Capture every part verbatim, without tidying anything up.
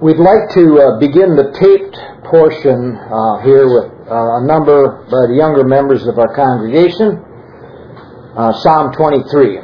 We'd like to uh, begin the taped portion uh, here with uh, a number by the younger members of our congregation. Uh, Psalm twenty-three.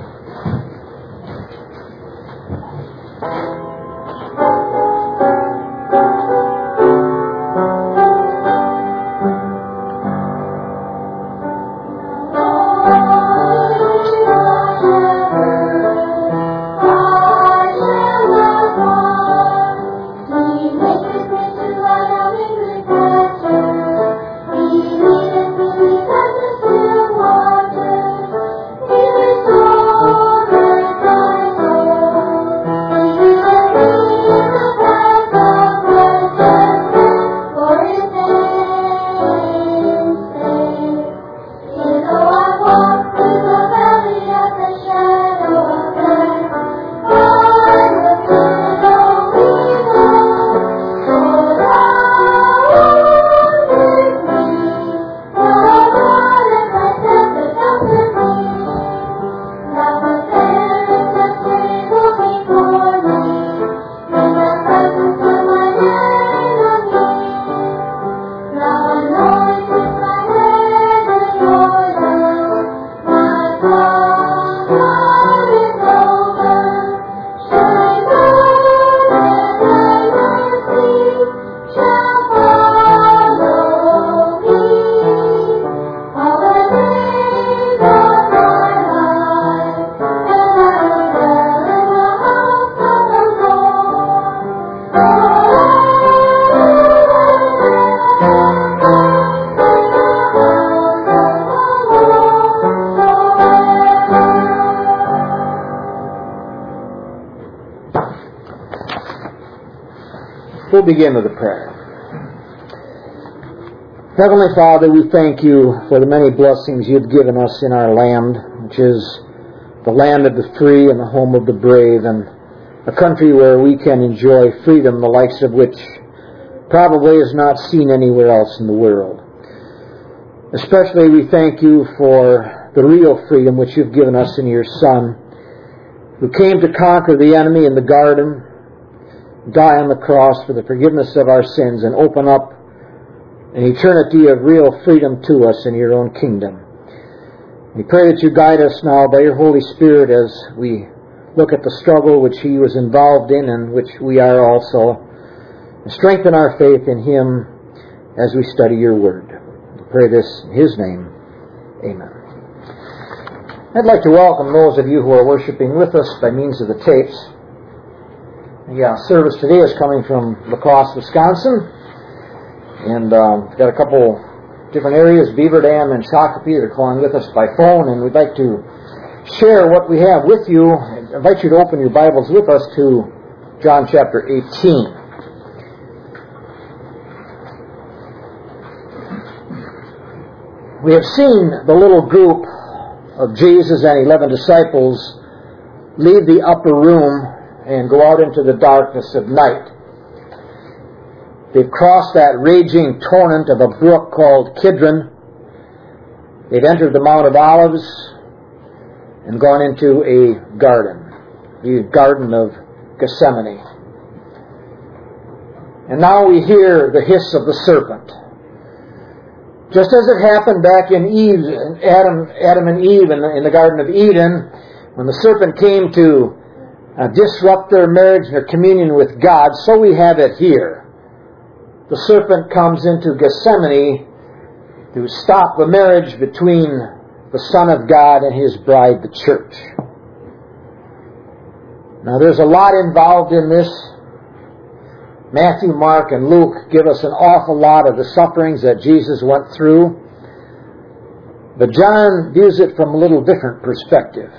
We'll begin with a prayer. Heavenly Father, we thank you for the many blessings you've given us in our land, which is the land of the free and the home of the brave, and a country where we can enjoy freedom, the likes of which probably is not seen anywhere else in the world. Especially we thank you for the real freedom which you've given us in your Son, who came to conquer the enemy in the garden, die on the cross for the forgiveness of our sins, and open up an eternity of real freedom to us in your own kingdom. We pray that you guide us now by your Holy Spirit as we look at the struggle which he was involved in and which we are also. And strengthen our faith in him as we study your word. We pray this in his name. Amen. I'd like to welcome those of you who are worshiping with us by means of the tapes. The uh, service today is coming from La Crosse, Wisconsin, and uh, we've got a couple different areas, Beaver Dam and Shakopee. They're calling with us by phone, and we'd like to share what we have with you. I invite you to open your Bibles with us to John chapter eighteen. We have seen the little group of Jesus and eleven disciples leave the upper room and go out into the darkness of night. They've crossed that raging torrent of a brook called Kidron. They've entered the Mount of Olives and gone into a garden, the Garden of Gethsemane. And now we hear the hiss of the serpent. Just as it happened back in Eve, Adam, Adam and Eve in the, in the Garden of Eden, when the serpent came to Uh, disrupt their marriage and their communion with God, so we have it here. The serpent comes into Gethsemane to stop the marriage between the Son of God and his bride, the church. Now there's a lot involved in this. Matthew, Mark, and Luke give us an awful lot of the sufferings that Jesus went through. But John views it from a little different perspective.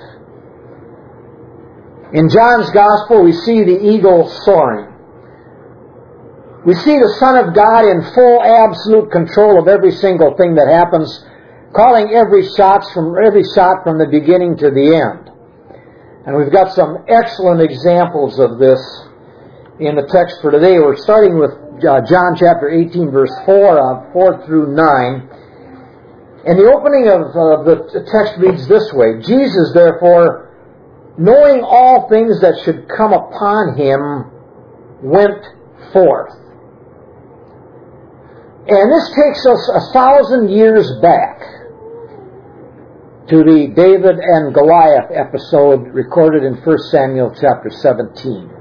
In John's Gospel, we see the eagle soaring. We see the Son of God in full, absolute control of every single thing that happens, calling every shot from every shot from the beginning to the end. And we've got some excellent examples of this in the text for today. We're starting with uh, John chapter eighteen, verse four, uh, four through nine. And the opening of uh, the text reads this way: Jesus, therefore, knowing all things that should come upon him, went forth. And this takes us a thousand years back to the David and Goliath episode recorded in First Samuel chapter seventeen.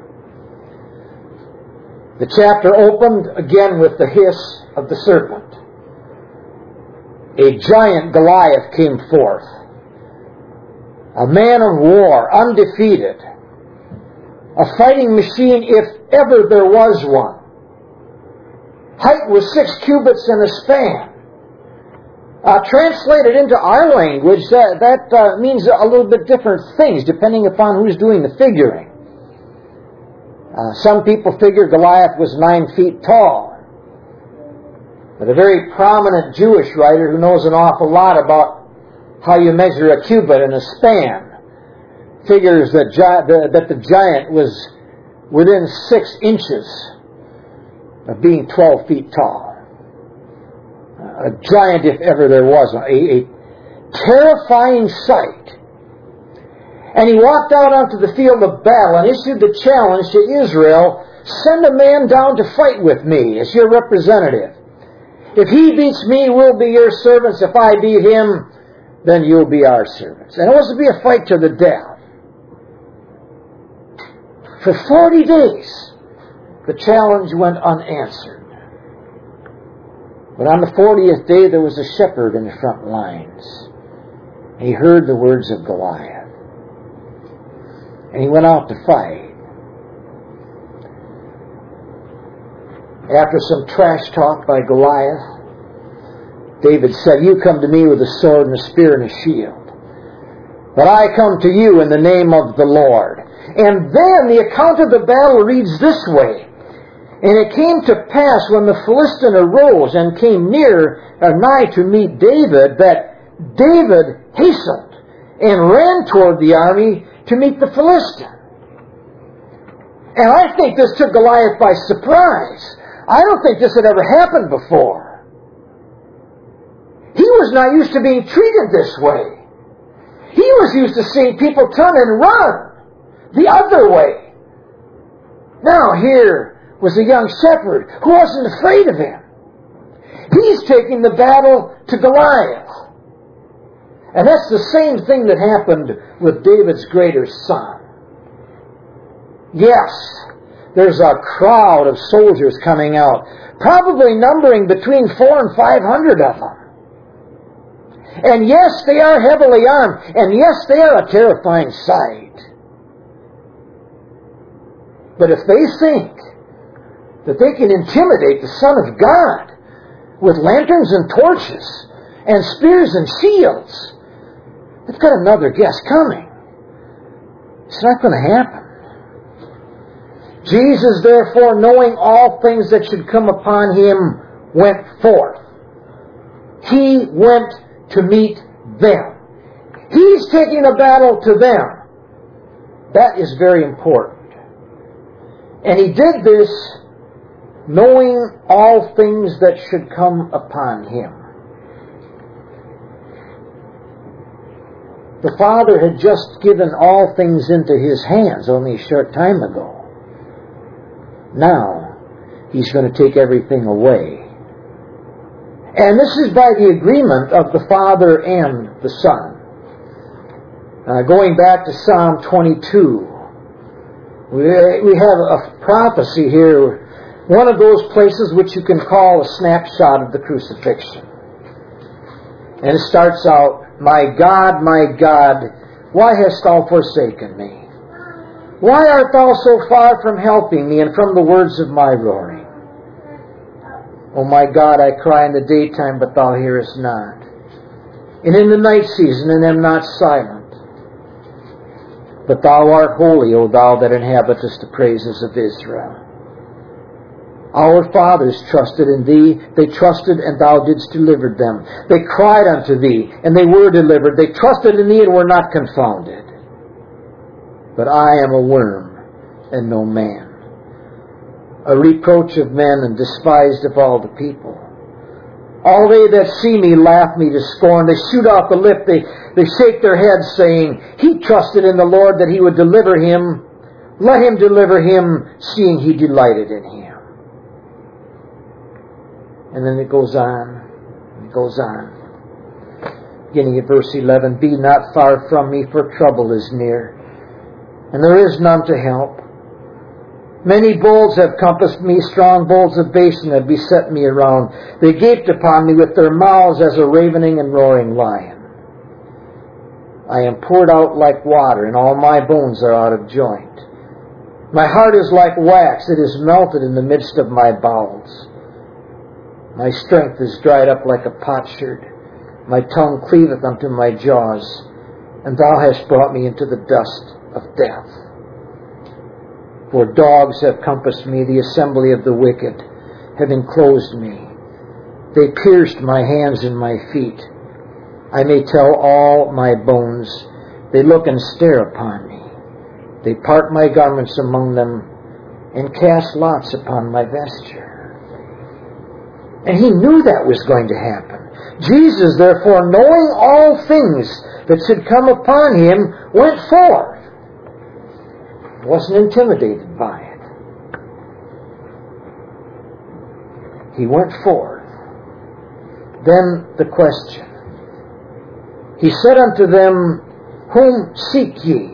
The chapter opened again with the hiss of the serpent. A giant Goliath came forth, a man of war, undefeated, a fighting machine if ever there was one. Height was six cubits and a span. Uh, translated into our language, that, that uh, means a little bit different things depending upon who's doing the figuring. Uh, some people figure Goliath was nine feet tall. But a very prominent Jewish writer who knows an awful lot about how you measure a cubit and a span figures that, gi- the, that the giant was within six inches of being twelve feet tall. A giant if ever there was, a, a terrifying sight. And he walked out onto the field of battle and issued the challenge to Israel, send a man down to fight with me as your representative. If he beats me, we'll be your servants. If I beat him, then you'll be our servants. And it was to be a fight to the death. For forty days, the challenge went unanswered. But on the fortieth day, there was a shepherd in the front lines. And he heard the words of Goliath. And he went out to fight. After some trash talk by Goliath, David said, you come to me with a sword and a spear and a shield. But I come to you in the name of the Lord. And then the account of the battle reads this way. And it came to pass when the Philistine arose and came near or nigh to meet David, that David hastened and ran toward the army to meet the Philistine. And I think this took Goliath by surprise. I don't think this had ever happened before. He was not used to being treated this way. He was used to seeing people turn and run the other way. Now here was a young shepherd who wasn't afraid of him. He's taking the battle to Goliath. And that's the same thing that happened with David's greater son. Yes, there's a crowd of soldiers coming out, probably numbering between four and five hundred of them. And yes, they are heavily armed, and yes, they are a terrifying sight. But if they think that they can intimidate the Son of God with lanterns and torches and spears and shields, they've got another guess coming. It's not going to happen. Jesus, therefore, knowing all things that should come upon him, went forth. He went to meet them. He's taking the battle to them. That is very important. And he did this knowing all things that should come upon him. The Father had just given all things into his hands only a short time ago. Now, he's going to take everything away. And this is by the agreement of the Father and the Son. Uh, going back to Psalm twenty-two, we, we have a prophecy here, one of those places which you can call a snapshot of the crucifixion. And it starts out, My God, my God, why hast thou forsaken me? Why art thou so far from helping me and from the words of my roaring? O my God, I cry in the daytime, but thou hearest not. And in the night season, and am not silent. But thou art holy, O thou that inhabitest the praises of Israel. Our fathers trusted in thee. They trusted, and thou didst deliver them. They cried unto thee, and they were delivered. They trusted in thee, and were not confounded. But I am a worm, and no man, a reproach of men, and despised of all the people. All they that see me laugh me to scorn. They shoot off the lip. They, they shake their heads, saying, He trusted in the Lord that he would deliver him. Let him deliver him, seeing he delighted in him. And then it goes on. It goes on. Beginning at verse eleven, be not far from me, for trouble is near, and there is none to help. Many bulls have compassed me, strong bulls of Bashan have beset me around. They gaped upon me with their mouths as a ravening and roaring lion. I am poured out like water, and all my bones are out of joint. My heart is like wax, it is melted in the midst of my bowels. My strength is dried up like a potsherd. My tongue cleaveth unto my jaws, and thou hast brought me into the dust of death. For dogs have compassed me, the assembly of the wicked have enclosed me. They pierced my hands and my feet. I may tell all my bones. They look and stare upon me. They part my garments among them and cast lots upon my vesture. And he knew that was going to happen. Jesus, therefore, knowing all things that should come upon him, went forth. He wasn't intimidated by it. He went forth. Then the question. He said unto them, whom seek ye?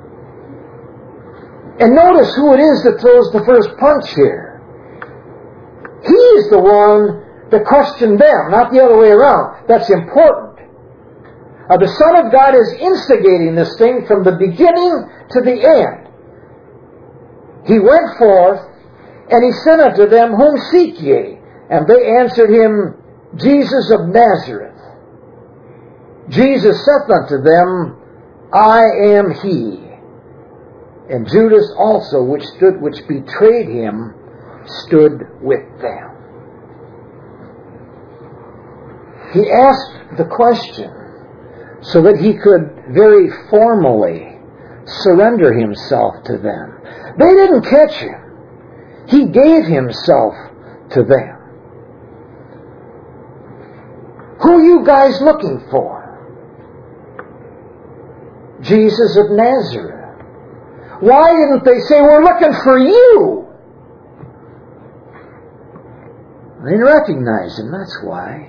And notice who it is that throws the first punch here. He is the one that questioned them, not the other way around. That's important. Uh, the Son of God is instigating this thing from the beginning to the end. He went forth, and he said unto them, whom seek ye? And they answered him, Jesus of Nazareth. Jesus saith unto them, I am he. And Judas also, which stood, which betrayed him, stood with them. He asked the question so that he could very formally surrender himself to them. They didn't catch him. He gave himself to them. Who are you guys looking for? Jesus of Nazareth. Why didn't they say, we're looking for you? They didn't recognize him, that's why.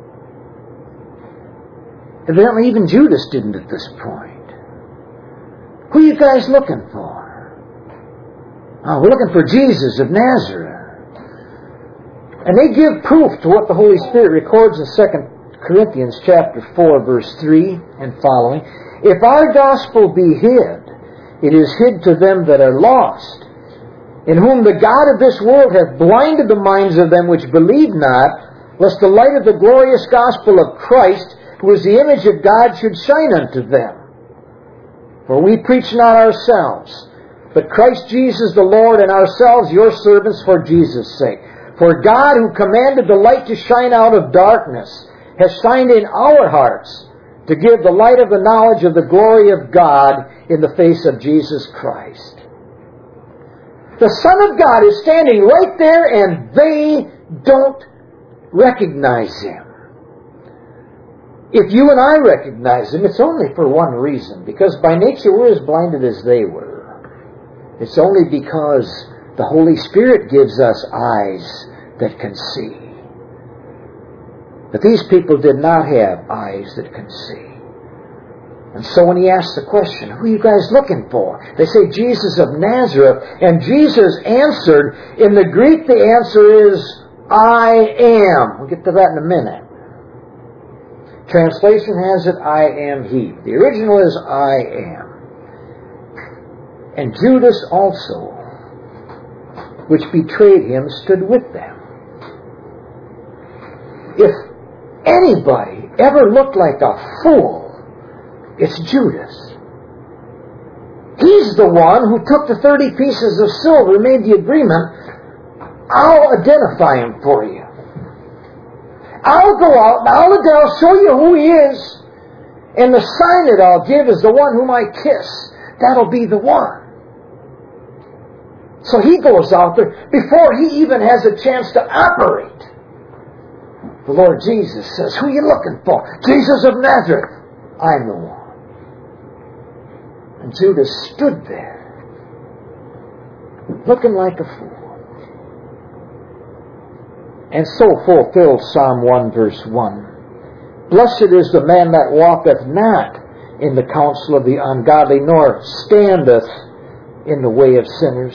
Evidently even Judas didn't at this point. Who are you guys looking for? Oh, we're looking for Jesus of Nazareth. And they give proof to what the Holy Spirit records in Second Corinthians chapter four, verse three and following. If our gospel be hid, it is hid to them that are lost, in whom the God of this world hath blinded the minds of them which believe not, lest the light of the glorious gospel of Christ, who is the image of God, should shine unto them. For we preach not ourselves, but Christ Jesus the Lord, and ourselves your servants for Jesus' sake. For God, who commanded the light to shine out of darkness, has shined in our hearts, to give the light of the knowledge of the glory of God in the face of Jesus Christ. The Son of God is standing right there, and they don't recognize him. If you and I recognize him, it's only for one reason, because by nature we're as blinded as they were. It's only because the Holy Spirit gives us eyes that can see. But these people did not have eyes that can see. And so when he asks the question, who are you guys looking for? They say, Jesus of Nazareth. And Jesus answered, in the Greek the answer is, I am. We'll get to that in a minute. Translation has it, I am he. The original is, I am. And Judas also, which betrayed him, stood with them. If anybody ever looked like a fool, it's Judas. He's the one who took the thirty pieces of silver and made the agreement. I'll identify him for you. I'll go out and I'll, I'll show you who he is. And the sign that I'll give is the one whom I kiss. That'll be the one. So he goes out there before he even has a chance to operate. The Lord Jesus says, who are you looking for? Jesus of Nazareth. I'm the one. And Judas stood there, looking like a fool. and so fulfilled Psalm one verse one. Blessed is the man that walketh not in the counsel of the ungodly, nor standeth in the way of sinners.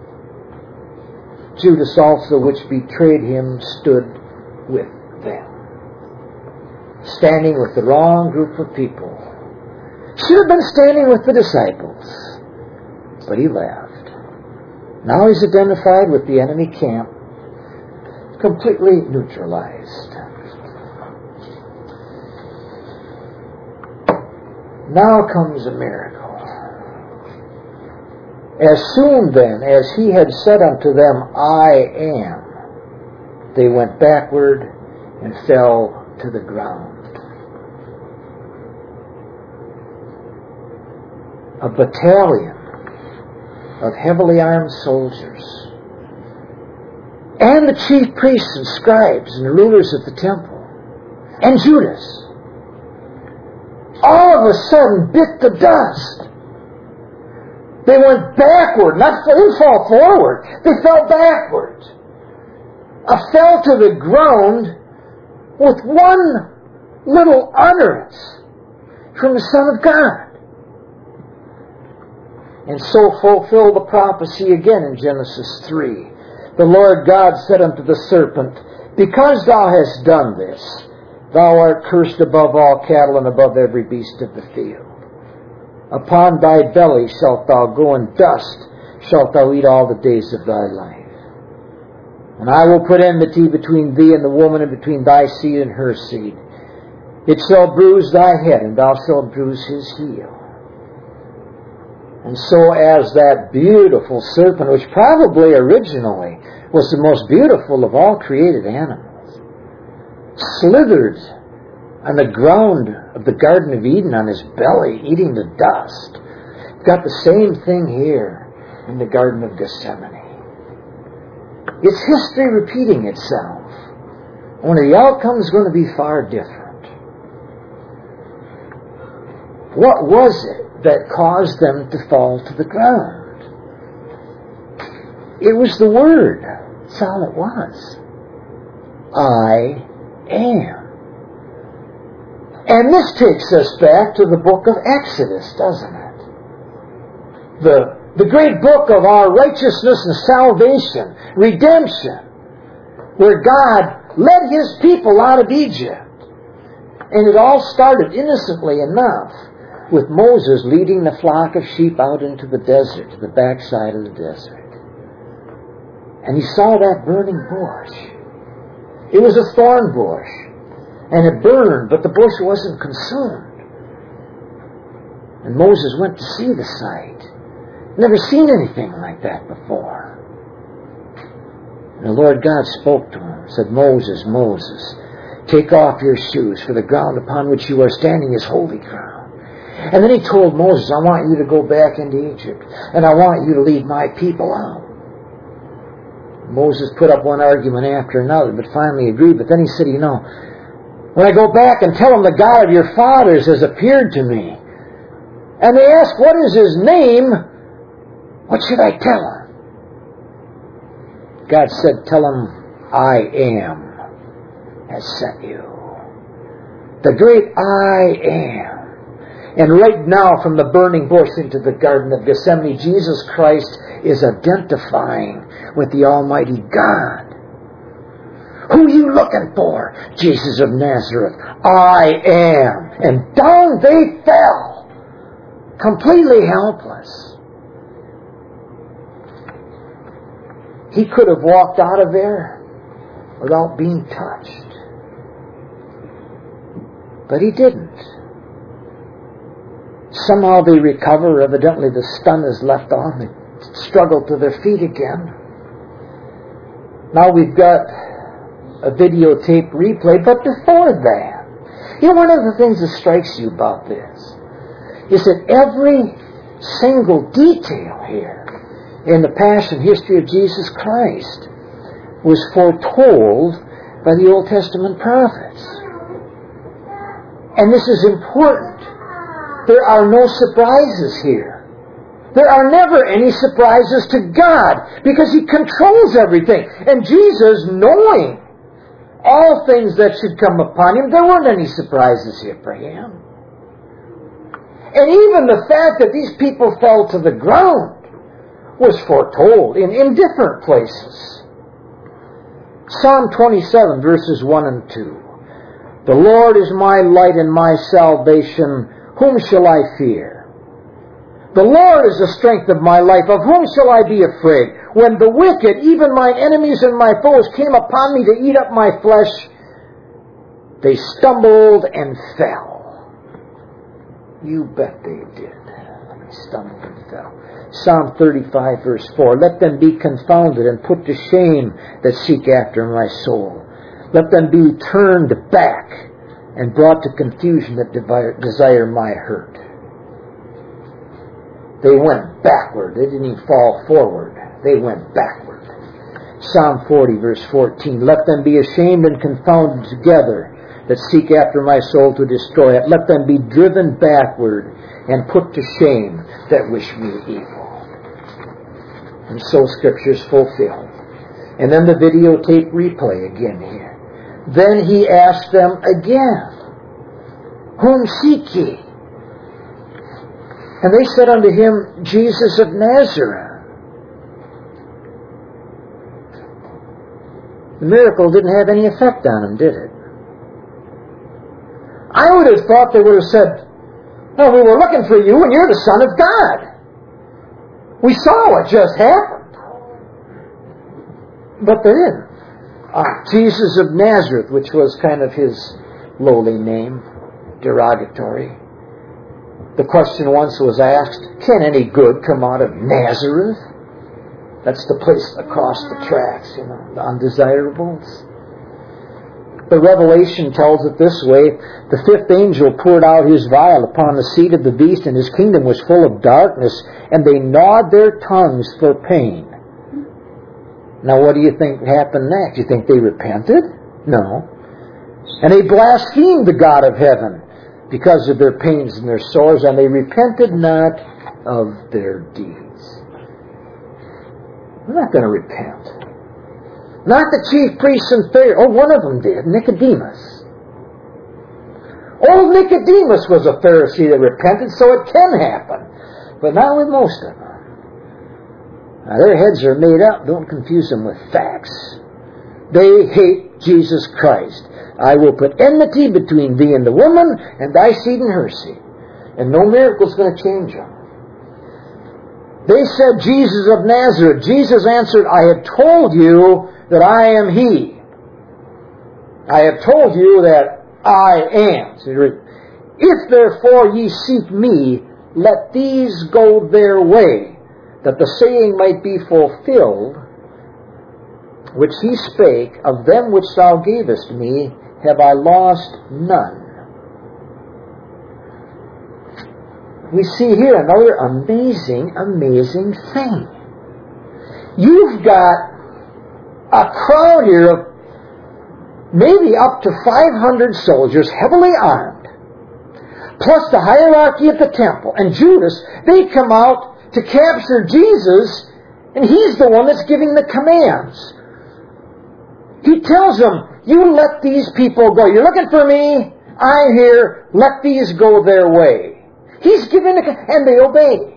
Judas also, which betrayed him, stood with them. Standing with the wrong group of people. Should have been standing with the disciples, but he left. Now he's identified with the enemy camp, completely neutralized. Now comes a miracle. As soon then as he had said unto them, I am, they went backward and fell to the ground. A battalion of heavily armed soldiers and the chief priests and scribes and rulers of the temple and Judas all of a sudden bit the dust. They went backward. Not, they didn't fall forward. They fell backward. Uh, fell to the ground with one little utterance from the Son of God. And so fulfill the prophecy again in Genesis three. The Lord God said unto the serpent, Because thou hast done this, thou art cursed above all cattle and above every beast of the field. Upon thy belly shalt thou go, and dust shalt thou eat all the days of thy life. And I will put enmity between thee and the woman, and between thy seed and her seed. It shall bruise thy head, and thou shalt bruise his heel. And so as that beautiful serpent, which probably originally was the most beautiful of all created animals, slithered on the ground of the Garden of Eden on his belly, eating the dust. Got the same thing here in the Garden of Gethsemane. It's history repeating itself. Only the outcome is going to be far different. What was it that caused them to fall to the ground? It was the Word. That's all it was. I am. And this takes us back to the book of Exodus, doesn't it? The, the great book of our righteousness and salvation, redemption, where God led His people out of Egypt. And it all started innocently enough with Moses leading the flock of sheep out into the desert, to the backside of the desert. And he saw that burning bush. It was a thorn bush. And it burned, but the bush wasn't consumed. And Moses went to see the sight. Never seen anything like that before. And the Lord God spoke to him, said, Moses, Moses, take off your shoes, for the ground upon which you are standing is holy ground. And then he told Moses, I want you to go back into Egypt, and I want you to lead my people out. Moses put up one argument after another, but finally agreed. But then he said, you know, when I go back and tell them the God of your fathers has appeared to me, and they ask, what is his name? What should I tell them? God said, tell them, I am has sent you. The great I am. And right now, from the burning bush into the Garden of Gethsemane, Jesus Christ is identifying with the Almighty God. Who are you looking for? Jesus of Nazareth. I am. And down they fell, completely helpless. He could have walked out of there without being touched. But he didn't. Somehow they recover. Evidently the stun is left on. They struggle to their feet again. Now we've got a videotape replay, but before that, you know, one of the things that strikes you about this is that every single detail here in the passion history of Jesus Christ was foretold by the Old Testament prophets. And this is important. There are no surprises here. There are never any surprises to God because He controls everything. And Jesus, knowing all things that should come upon him. There weren't any surprises here for him. And even the fact that these people fell to the ground was foretold in, in different places. Psalm twenty-seven, verses one and two. The Lord is my light and my salvation. Whom shall I fear? The Lord is the strength of my life. Of whom shall I be afraid? When the wicked, even mine enemies and my foes, came upon me to eat up my flesh, they stumbled and fell. You bet they did. They stumbled and fell. Psalm thirty-five, verse four. Let them be confounded and put to shame that seek after my soul. Let them be turned back and brought to confusion that desire my hurt. They went backward. They didn't even fall forward. They went backward. Psalm forty, verse fourteen. Let them be ashamed and confounded together that seek after my soul to destroy it. Let them be driven backward and put to shame that wish me evil. And so Scripture's fulfilled. And then the videotape replay again here. Then he asked them again, Whom seek ye? And they said unto him, Jesus of Nazareth. The miracle didn't have any effect on him, did it? I would have thought they would have said, well, we were looking for you and you're the Son of God. We saw what just happened. But they didn't. Ah, Jesus of Nazareth, which was kind of his lowly name, derogatory. The question once was asked, can any good come out of Nazareth? That's the place across the tracks, you know, the undesirables. The Revelation tells it this way. The fifth angel poured out his vial upon the seat of the beast, and his kingdom was full of darkness, and they gnawed their tongues for pain. Now what do you think happened next? You think they repented? No. And they blasphemed the God of heaven because of their pains and their sores, and they repented not of their deeds. I'm not going to repent. Not the chief priests and Pharisees. Oh, one of them did, Nicodemus. Old Nicodemus was a Pharisee that repented, so it can happen. But not with most of them. Now, their heads are made up. Don't confuse them with facts. They hate Jesus Christ. I will put enmity between thee and the woman, and thy seed and her seed. And no miracle is going to change them. They said, Jesus of Nazareth. Jesus answered, I have told you that I am He. I have told you that I am. If therefore ye seek me, let these go their way, that the saying might be fulfilled, which he spake, of them which thou gavest me, have I lost none. We see here another amazing, amazing thing. You've got a crowd here of maybe up to five hundred soldiers, heavily armed, plus the hierarchy at the temple, and Judas. They come out to capture Jesus, and he's the one that's giving the commands. He tells them, you let these people go. You're looking for me? I'm here. Let these go their way. He's giving the command, and they obey.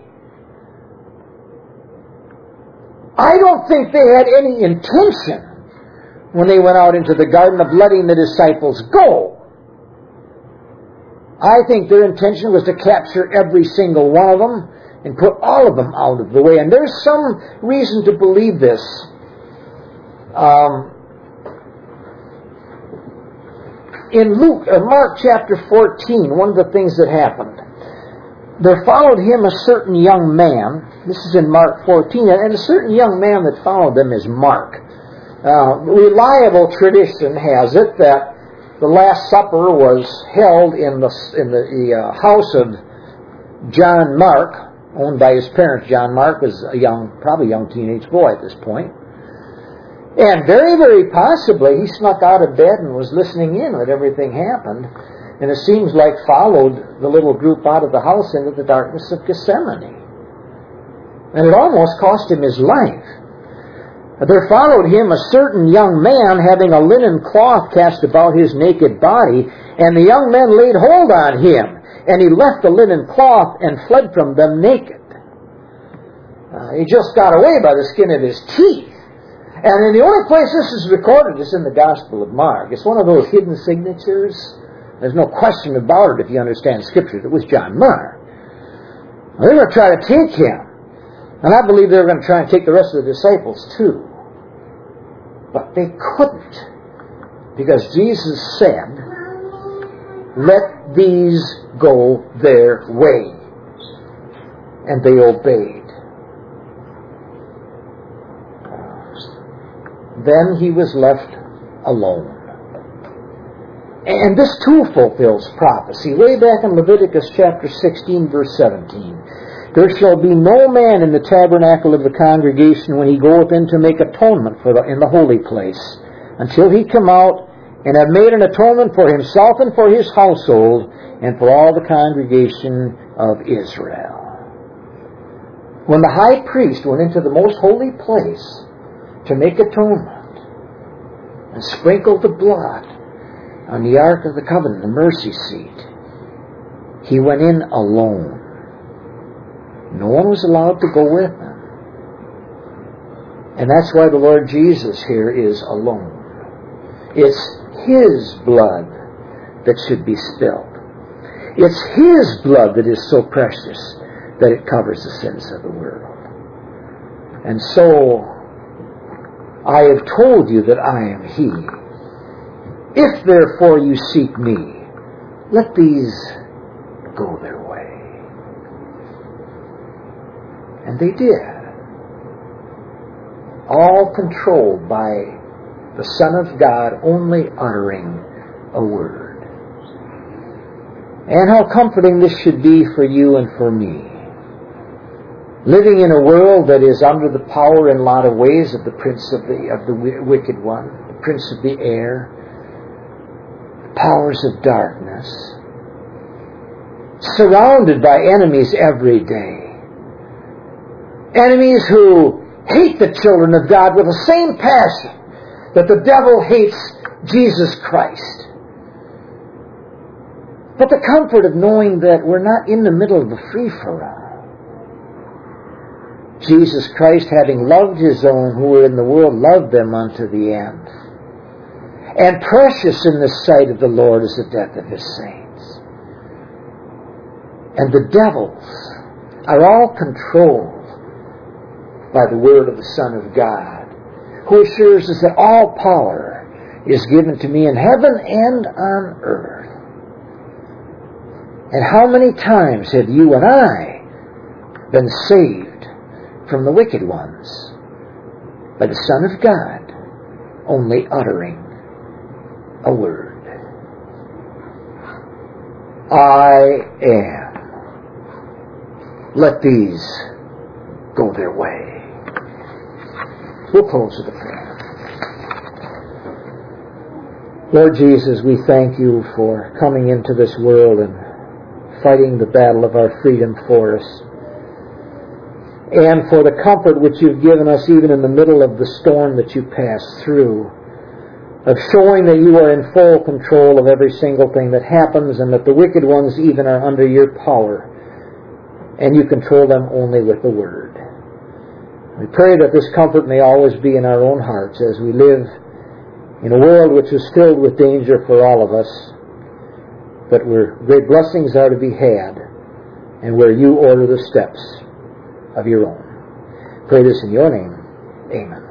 I don't think they had any intention when they went out into the garden of letting the disciples go. I think their intention was to capture every single one of them and put all of them out of the way. And there's some reason to believe this. Um, in Luke, or Mark chapter fourteen, one of the things that happened, there followed him a certain young man. This is in Mark fourteen, and a certain young man that followed them is Mark. Uh, reliable tradition has it that the Last Supper was held in the in the, the uh, house of John Mark, owned by his parents. John Mark was a young, probably young teenage boy at this point. And very, very possibly he snuck out of bed and was listening in when everything happened. And it seems like followed the little group out of the house into the darkness of Gethsemane. And it almost cost him his life. There followed him a certain young man having a linen cloth cast about his naked body, and the young men laid hold on him, and he left the linen cloth and fled from them naked. Uh, he just got away by the skin of his teeth. And in the only place this is recorded is in the Gospel of Mark. It's one of those hidden signatures. There's no question about it if you understand Scripture. It was John Mark. They were going to try to take him. And I believe they were going to try and take the rest of the disciples too. But they couldn't. Because Jesus said, let these go their way. And they obeyed. Then he was left alone. And this too fulfills prophecy. Way back in Leviticus chapter sixteen, verse seventeen. There shall be no man in the tabernacle of the congregation when he goeth in to make atonement for the, in the holy place, until he come out and have made an atonement for himself and for his household and for all the congregation of Israel. When the high priest went into the most holy place to make atonement and sprinkle the blood on the Ark of the Covenant, the mercy seat, he went in alone. No one was allowed to go with him. And that's why the Lord Jesus here is alone. It's His blood that should be spilled. It's His blood that is so precious that it covers the sins of the world. And so, I have told you that I am He. If therefore you seek me, let these go their way. And they did. All controlled by the Son of God only uttering a word. And how comforting this should be for you and for me. Living in a world that is under the power in a lot of ways of the prince of the, of the wicked one, the prince of the air, powers of darkness, surrounded by enemies every day. Enemies who hate the children of God with the same passion that the devil hates Jesus Christ. But the comfort of knowing that we're not in the middle of the free-for-all. Jesus Christ, having loved His own who were in the world, loved them unto the end. And precious in the sight of the Lord is the death of His saints. And the devils are all controlled by the word of the Son of God, who assures us that all power is given to me in heaven and on earth. And how many times have you and I been saved from the wicked ones by the Son of God only uttering a word? I am. Let these go their way. We'll close with a prayer. Lord Jesus, we thank You for coming into this world and fighting the battle of our freedom for us, and for the comfort which You've given us even in the middle of the storm that You passed through, of showing that You are in full control of every single thing that happens, and that the wicked ones even are under Your power, and You control them only with the Word. We pray that this comfort may always be in our own hearts as we live in a world which is filled with danger for all of us, but where great blessings are to be had, and where You order the steps of Your own. Pray this in Your name. Amen.